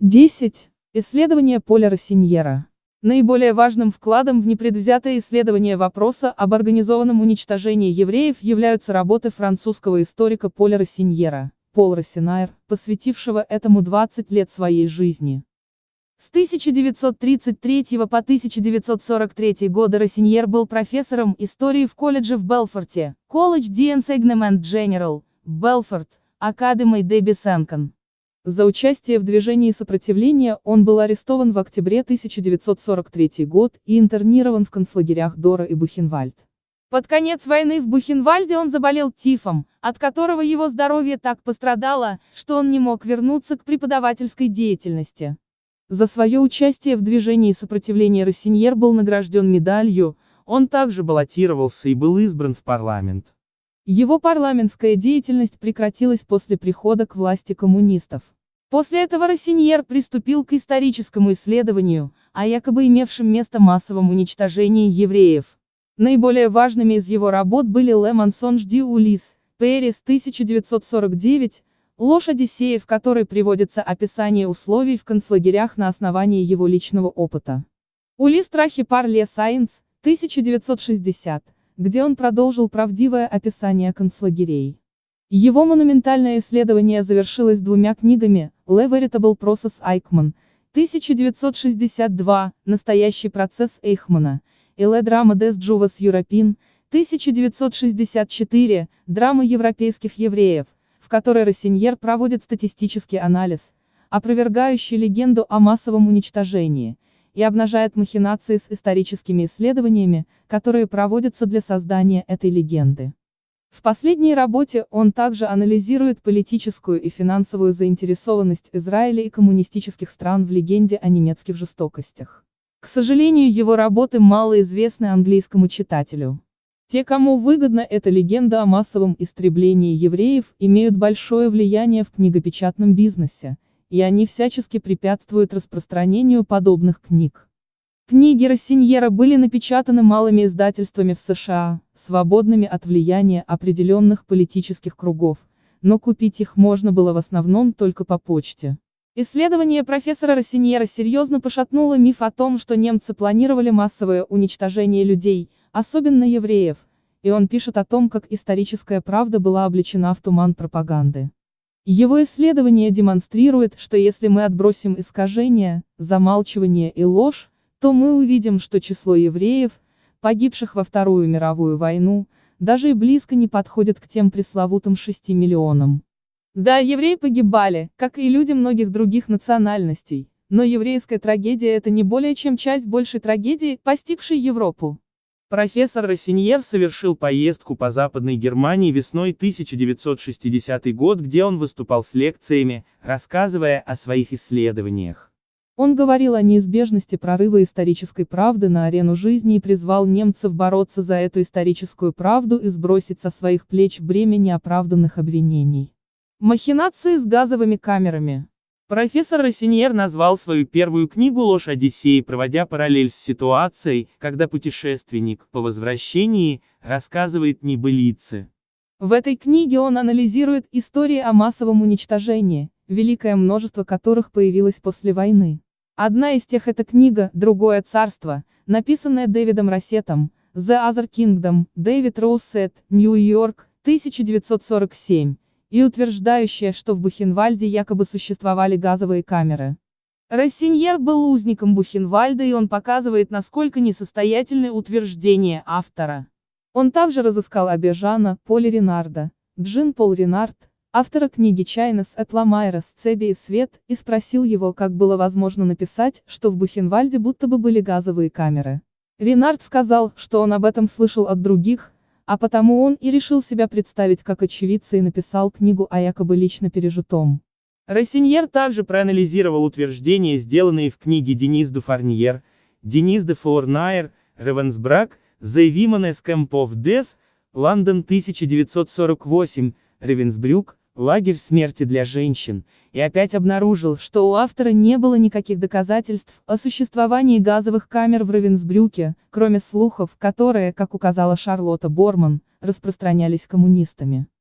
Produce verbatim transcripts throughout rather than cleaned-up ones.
десять. Исследование поля Россиньера. Наиболее важным вкладом в непредвзятое исследование вопроса об организованном уничтожении евреев являются работы французского историка Поля Россиньера, Пол Рассенайр, посвятившего этому двадцать лет своей жизни. С тысяча девятьсот тридцать третьего по тысяча девятьсот сорок третий годы Рассиньер был профессором истории в колледже в Белфорте, Collège d'Enseignement Général, Белфорд, Académie de Besançon. За участие в движении сопротивления он был арестован в октябре тысяча девятьсот сорок третий год и интернирован в концлагерях Дора и Бухенвальд. Под конец войны в Бухенвальде он заболел тифом, от которого его здоровье так пострадало, что он не мог вернуться к преподавательской деятельности. За свое участие в движении сопротивления Рассиньер был награжден медалью, он также баллотировался и был избран в парламент. Его парламентская деятельность прекратилась после прихода к власти коммунистов. После этого Рассиньер приступил к историческому исследованию, о якобы имевшем место массовом уничтожении евреев. Наиболее важными из его работ были «Le mensonge du Ulysse», Пэрис, тысяча девятьсот сорок девять, «Ложь Одиссея», в которой приводится описание условий в концлагерях на основании его личного опыта. «Ulysse Trahi par les Saints», тысяча девятьсот шестьдесят, где он продолжил правдивое описание концлагерей. Его монументальное исследование завершилось двумя книгами: «Le Véritable Process Eichmann», тысяча девятьсот шестьдесят два, «Настоящий процесс Эйхмана», и «Le Drame des Juifs Européens», тысяча девятьсот шестьдесят четыре, «Драма европейских евреев», в которой Рассиньер проводит статистический анализ, опровергающий легенду о массовом уничтожении, и обнажает махинации с историческими исследованиями, которые проводятся для создания этой легенды. В последней работе он также анализирует политическую и финансовую заинтересованность Израиля и коммунистических стран в легенде о немецких жестокостях. К сожалению, его работы мало известны английскому читателю. Те, кому выгодна эта легенда о массовом истреблении евреев, имеют большое влияние в книгопечатном бизнесе, и они всячески препятствуют распространению подобных книг. Книги Рассиньера были напечатаны малыми издательствами в США, свободными от влияния определенных политических кругов, но купить их можно было в основном только по почте. Исследование профессора Рассиньера серьезно пошатнуло миф о том, что немцы планировали массовое уничтожение людей, особенно евреев, и он пишет о том, как историческая правда была облечена в туман пропаганды. Его исследование демонстрирует, что если мы отбросим искажения, замалчивание и ложь, то мы увидим, что число евреев, погибших во Вторую мировую войну, даже и близко не подходит к тем пресловутым шести миллионам. Да, евреи погибали, как и люди многих других национальностей, но еврейская трагедия — это не более чем часть большей трагедии, постигшей Европу. Профессор Рассиньер совершил поездку по Западной Германии весной тысяча девятьсот шестидесятого года, где он выступал с лекциями, рассказывая о своих исследованиях. Он говорил о неизбежности прорыва исторической правды на арену жизни и призвал немцев бороться за эту историческую правду и сбросить со своих плеч бремя неоправданных обвинений. Махинации с газовыми камерами. Профессор Рассиньер назвал свою первую книгу «Ложь Одиссеи», проводя параллель с ситуацией, когда путешественник, по возвращении, рассказывает небылицы. В этой книге он анализирует истории о массовом уничтожении, великое множество которых появилось после войны. Одна из тех — это книга «Другое царство», написанная Дэвидом Россетом, «The Other Kingdom», Дэвид Россет, Нью-Йорк, тысяча девятьсот сорок семь, и утверждающая, что в Бухенвальде якобы существовали газовые камеры. Рассиньер был узником Бухенвальда, и он показывает, насколько несостоятельны утверждения автора. Он также разыскал Аббе Жана Поля Ренарда, Джин-Пол Ренард, автора книги «Чайнес эт ла Майрес Цеби и Свет», и спросил его, как было возможно написать, что в Бухенвальде будто бы были газовые камеры. Ренард сказал, что он об этом слышал от других, а потому он и решил себя представить как очевидца и написал книгу о якобы лично пережитом. Рассиньер также проанализировал утверждения, сделанные в книге Денис де Фарньер, Денис де Фоурнайер, Ревенсбрак, The Women's Camp of Death, Лондон тысяча девятьсот сорок восемь, Ревенсбрюк, лагерь смерти для женщин, и опять обнаружил, что у автора не было никаких доказательств о существовании газовых камер в Равенсбрюке, кроме слухов, которые, как указала Шарлотта Борман, распространялись коммунистами.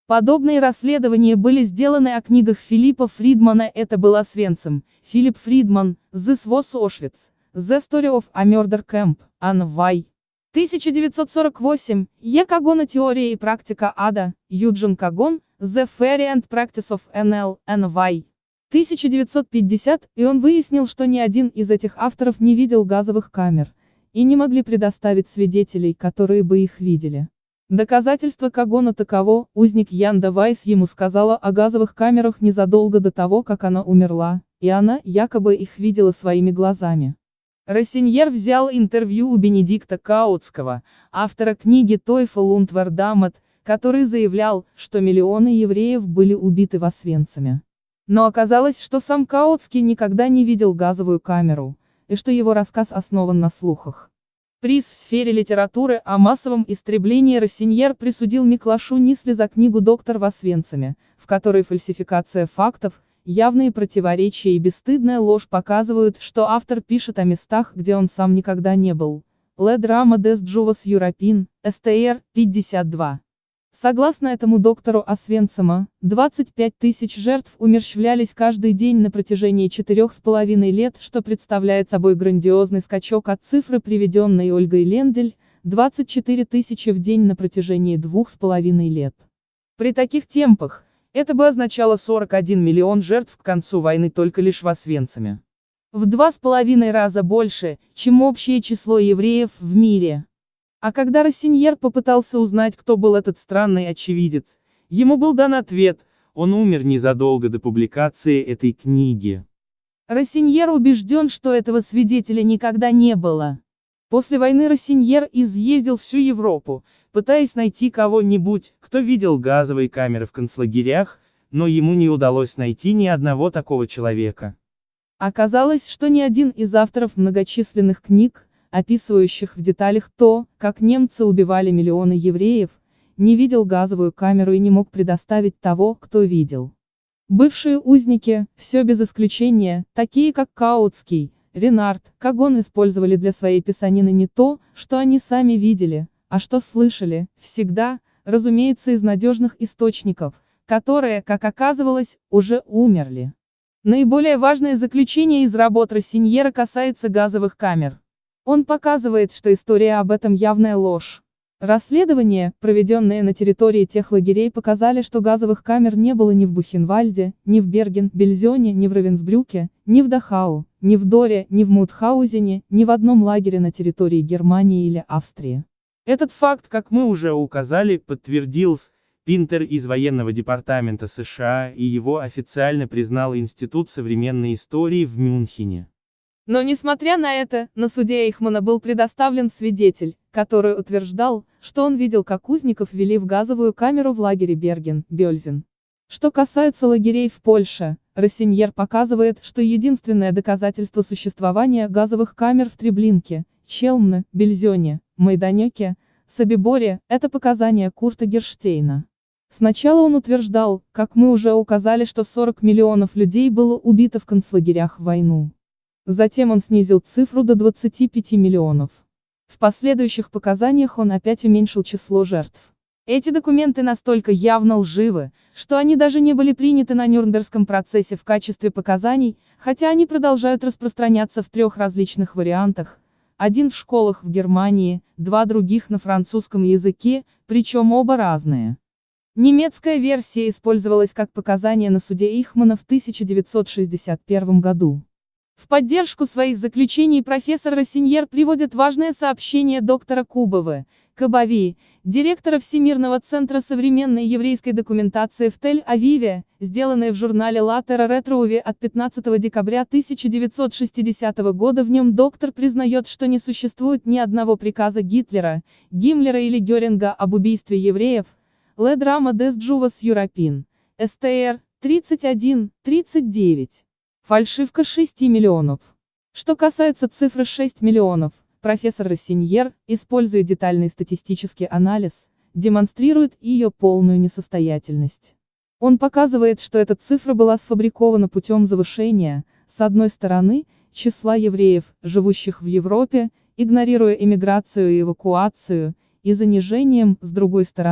Подобные расследования были сделаны о книгах Филиппа Фридмана «Это был Освенцим», Филипп Фридман, «This was Auschwitz», «The Story of a Murder Camp», Ан Вай. тысяча девятьсот сорок восемь, Е. Кагона «Теория и практика ада», Юджин Кагон, «The Theory and Practice of эн эл», Эн Вай. тысяча девятьсот пятьдесят, и он выяснил, что ни один из этих авторов не видел газовых камер, и не могли предоставить свидетелей, которые бы их видели. Доказательство Кагона таково: узник Янда Вайс ему сказала о газовых камерах незадолго до того, как она умерла, и она, якобы, их видела своими глазами. Рассиньер взял интервью у Бенедикта Каутского, автора книги «Teufel und Verdammt», который заявлял, что миллионы евреев были убиты в Освенциме. Но оказалось, что сам Каутский никогда не видел газовую камеру, и что его рассказ основан на слухах. Приз в сфере литературы о массовом истреблении Рассиньер присудил Миклашу Нисле за книгу «Доктор в Освенциме», в которой фальсификация фактов, явные противоречия и бесстыдная ложь показывают, что автор пишет о местах, где он сам никогда не был. Ле драма des Juvas Europin, эс тэ эр, пятьдесят два. Согласно этому доктору Освенцима, двадцать пять тысяч жертв умерщвлялись каждый день на протяжении четырех с половиной лет, что представляет собой грандиозный скачок от цифры, приведенной Ольгой Лендель, двадцать четыре тысячи в день на протяжении двух с половиной лет. При таких темпах, это бы означало сорок один миллион жертв к концу войны только лишь в Освенциме. В два с половиной раза больше, чем общее число евреев в мире. А когда Рассиньер попытался узнать, кто был этот странный очевидец, ему был дан ответ: он умер незадолго до публикации этой книги. Рассиньер убежден, что этого свидетеля никогда не было. После войны Рассиньер изъездил всю Европу, пытаясь найти кого-нибудь, кто видел газовые камеры в концлагерях, но ему не удалось найти ни одного такого человека. Оказалось, что ни один из авторов многочисленных книг, описывающих в деталях то, как немцы убивали миллионы евреев, не видел газовую камеру и не мог предоставить того, кто видел. Бывшие узники, все без исключения, такие как Каутский, Ренард, Кагон, использовали для своей писанины не то, что они сами видели, а что слышали, всегда, разумеется, из надежных источников, которые, как оказывалось, уже умерли. Наиболее важное заключение из работ Рассиньера касается газовых камер. Он показывает, что история об этом явная ложь. Расследования, проведенные на территории тех лагерей, показали, что газовых камер не было ни в Бухенвальде, ни в Берген-Бельзёне, ни в Равенсбрюке, ни в Дахау, ни в Доре, ни в Маутхаузене, ни в одном лагере на территории Германии или Австрии. Этот факт, как мы уже указали, подтвердил Пинтер из военного департамента США, и его официально признал Институт современной истории в Мюнхене. Но несмотря на это, на суде Эйхмана был предоставлен свидетель, который утверждал, что он видел, как узников ввели в газовую камеру в лагере Берген-Бельзен. Что касается лагерей в Польше, Рассиньер показывает, что единственное доказательство существования газовых камер в Треблинке, Челмне, Бельзёне, Майданёке, Собиборе – это показания Курта Герштейна. Сначала он утверждал, как мы уже указали, что сорок миллионов людей было убито в концлагерях в войну. Затем он снизил цифру до двадцати пяти миллионов. В последующих показаниях он опять уменьшил число жертв. Эти документы настолько явно лживы, что они даже не были приняты на Нюрнбергском процессе в качестве показаний, хотя они продолжают распространяться в трех различных вариантах. Один в школах в Германии, два других на французском языке, причем оба разные. Немецкая версия использовалась как показание на суде Эйхмана в тысяча девятьсот шестьдесят первом году. В поддержку своих заключений профессор Рассиньер приводит важное сообщение доктора Кубовы, Кабави, директора Всемирного центра современной еврейской документации в Тель-Авиве, сделанное в журнале La Terra Retrouvée от пятнадцатого декабря тысяча девятьсот шестидесятого года. В нем доктор признает, что не существует ни одного приказа Гитлера, Гиммлера или Геринга об убийстве евреев. Le drama des Juvas Europin, эс тэ эр, тридцать один тридцать девять. Фальшивка шести миллионов. Что касается цифры шесть миллионов, профессор Рассиньер, используя детальный статистический анализ, демонстрирует ее полную несостоятельность. Он показывает, что эта цифра была сфабрикована путем завышения, с одной стороны, числа евреев, живущих в Европе, игнорируя эмиграцию и эвакуацию, и занижением, с другой стороны,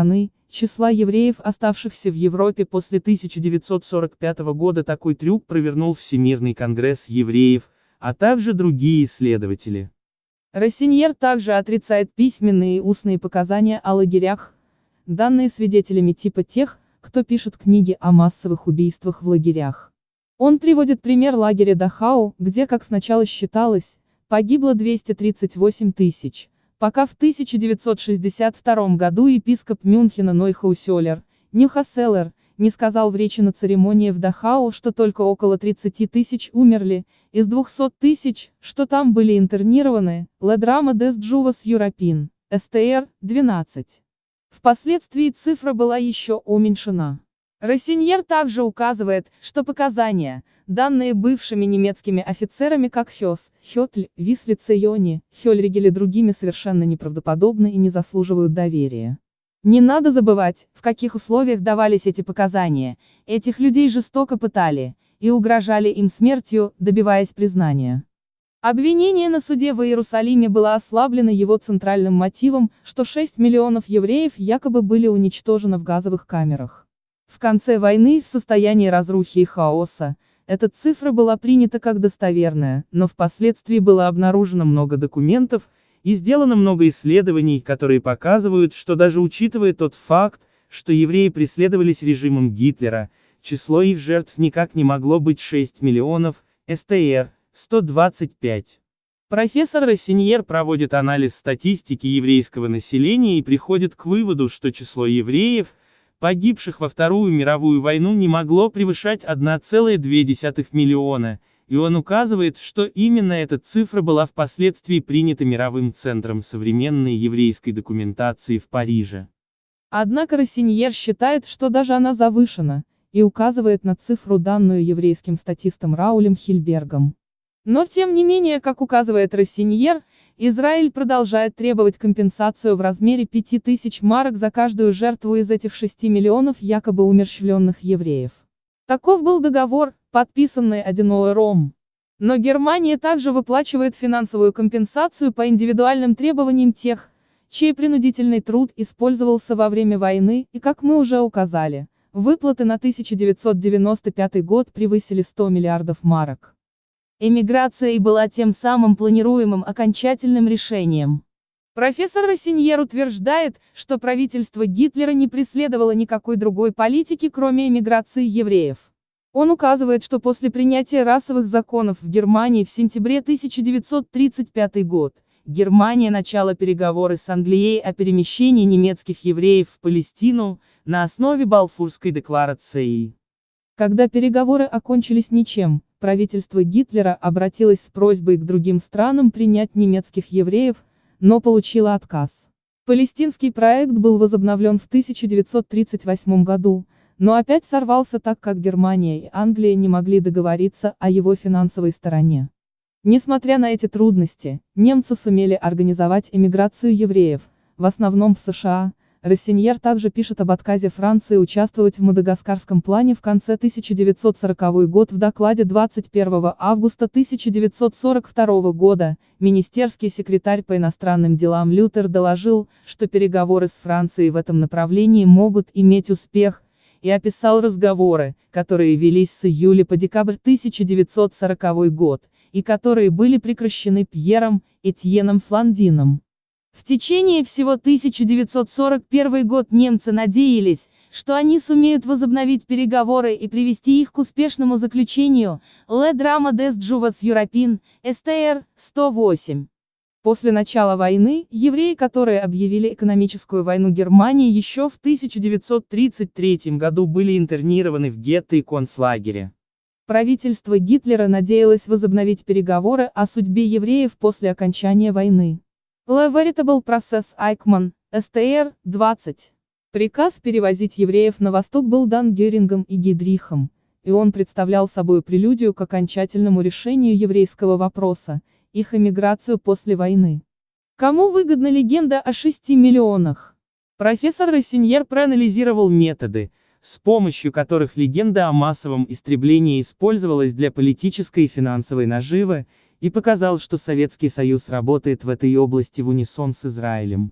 числа евреев, оставшихся в Европе после тысяча девятьсот сорок пятого года. Такой трюк провернул Всемирный конгресс евреев, а также другие исследователи. Рассиньер также отрицает письменные и устные показания о лагерях, данные свидетелями типа тех, кто пишет книги о массовых убийствах в лагерях. Он приводит пример лагеря Дахау, где, как сначала считалось, погибло двести тридцать восемь тысяч, пока в тысяча девятьсот шестьдесят втором году епископ Мюнхена Нойхаусёлер, Нюхаселлер, не сказал в речи на церемонии в Дахау, что только около тридцати тысяч умерли, из двухсот тысяч, что там были интернированы, Ледрама дес Джувас Юрапин, СТР, двенадцать. Впоследствии цифра была еще уменьшена. Рассиньер также указывает, что показания, данные бывшими немецкими офицерами как Хёс, Хётль, Вислице Йони, Хёльригель и другими совершенно неправдоподобны и не заслуживают доверия. Не надо забывать, в каких условиях давались эти показания, этих людей жестоко пытали, и угрожали им смертью, добиваясь признания. Обвинение на суде в Иерусалиме было ослаблено его центральным мотивом, что шесть миллионов евреев якобы были уничтожены в газовых камерах. В конце войны, в состоянии разрухи и хаоса, эта цифра была принята как достоверная, но впоследствии было обнаружено много документов, и сделано много исследований, которые показывают, что даже учитывая тот факт, что евреи преследовались режимом Гитлера, число их жертв никак не могло быть шесть миллионов, СТР, сто двадцать пять. Профессор Рассиньер проводит анализ статистики еврейского населения и приходит к выводу, что число евреев, погибших во Вторую мировую войну, не могло превышать одна целая две десятых миллиона, и он указывает, что именно эта цифра была впоследствии принята Мировым центром современной еврейской документации в Париже. Однако Рассиньер считает, что даже она завышена, и указывает на цифру, данную еврейским статистом Раулем Хильбергом. Но тем не менее, как указывает Рассиньер, Израиль продолжает требовать компенсацию в размере пяти тысяч марок за каждую жертву из этих шести миллионов якобы умерщвленных евреев. Таков был договор, подписанный Аденоэром. Но Германия также выплачивает финансовую компенсацию по индивидуальным требованиям тех, чей принудительный труд использовался во время войны, и, как мы уже указали, выплаты на тысяча девятьсот девяносто пятый год превысили сто миллиардов марок. Эмиграция и была тем самым планируемым окончательным решением. Профессор Рассиньер утверждает, что правительство Гитлера не преследовало никакой другой политики, кроме эмиграции евреев. Он указывает, что после принятия расовых законов в Германии в сентябре тысяча девятьсот тридцать пятый год, Германия начала переговоры с Англией о перемещении немецких евреев в Палестину на основе Балфурской декларации. Когда переговоры окончились ничем, правительство Гитлера обратилось с просьбой к другим странам принять немецких евреев, но получило отказ. Палестинский проект был возобновлен в тысяча девятьсот тридцать восьмом году, но опять сорвался, так как Германия и Англия не могли договориться о его финансовой стороне. Несмотря на эти трудности, немцы сумели организовать эмиграцию евреев, в основном в США. Рассиньер также пишет об отказе Франции участвовать в Мадагаскарском плане в конце тысяча девятьсот сорокового года. В докладе двадцать первого августа тысяча девятьсот сорок второго года, министерский секретарь по иностранным делам Лютер доложил, что переговоры с Францией в этом направлении могут иметь успех, и описал разговоры, которые велись с июля по декабрь тысяча девятьсот сороковой год, и которые были прекращены Пьером Этьеном Фландином. В течение всего тысяча девятьсот сорок первый год немцы надеялись, что они сумеют возобновить переговоры и привести их к успешному заключению. Le Drama des Juvas Europin, СТР, сто восемь. После начала войны, евреи, которые объявили экономическую войну Германии еще в тысяча девятьсот тридцать третьем году, были интернированы в гетто и концлагере. Правительство Гитлера надеялось возобновить переговоры о судьбе евреев после окончания войны. Le Veritable Process Eichmann, СТР, двадцать. Приказ перевозить евреев на восток был дан Герингом и Гейдрихом, и он представлял собой прелюдию к окончательному решению еврейского вопроса, их эмиграцию после войны. Кому выгодна легенда о шести миллионах? Профессор Рассиньер проанализировал методы, с помощью которых легенда о массовом истреблении использовалась для политической и финансовой наживы, и показал, что Советский Союз работает в этой области в унисон с Израилем.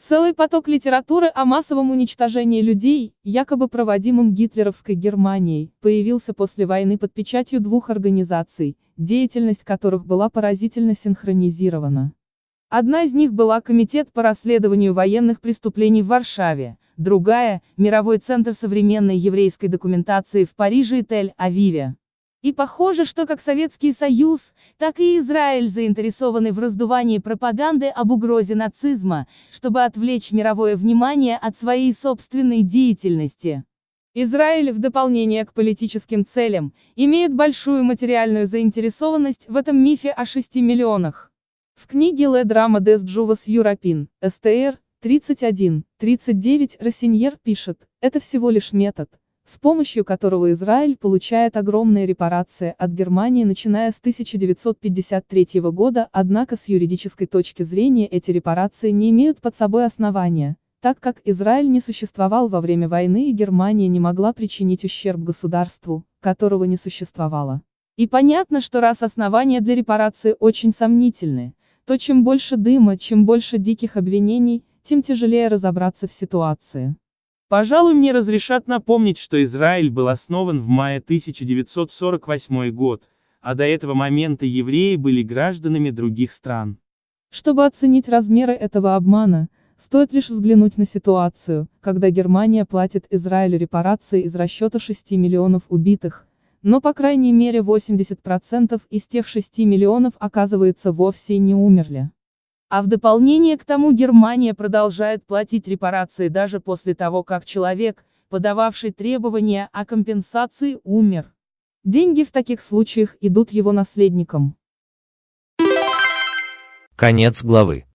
Целый поток литературы о массовом уничтожении людей, якобы проводимом гитлеровской Германией, появился после войны под печатью двух организаций, деятельность которых была поразительно синхронизирована. Одна из них была Комитет по расследованию военных преступлений в Варшаве, другая – Мировой центр современной еврейской документации в Париже и Тель-Авиве. И похоже, что как Советский Союз, так и Израиль заинтересованы в раздувании пропаганды об угрозе нацизма, чтобы отвлечь мировое внимание от своей собственной деятельности. Израиль, в дополнение к политическим целям, имеет большую материальную заинтересованность в этом мифе о шести миллионах. В книге «Le drama des Juifs Européens», эс тэ эр, тридцать один тридцать девять Рассиньер пишет, это всего лишь метод, с помощью которого Израиль получает огромные репарации от Германии начиная с тысяча девятьсот пятьдесят третьего года, однако с юридической точки зрения эти репарации не имеют под собой основания, так как Израиль не существовал во время войны и Германия не могла причинить ущерб государству, которого не существовало. И понятно, что раз основания для репарации очень сомнительны, то чем больше дыма, чем больше диких обвинений, тем тяжелее разобраться в ситуации. Пожалуй, мне разрешат напомнить, что Израиль был основан в мае тысяча девятьсот сорок восьмого год, а до этого момента евреи были гражданами других стран. Чтобы оценить размеры этого обмана, стоит лишь взглянуть на ситуацию, когда Германия платит Израилю репарации из расчета шести миллионов убитых, но по крайней мере восемьдесят процентов из тех шести миллионов оказывается вовсе не умерли. А в дополнение к тому Германия продолжает платить репарации даже после того, как человек, подававший требования о компенсации, умер. Деньги в таких случаях идут его наследникам. Конец главы.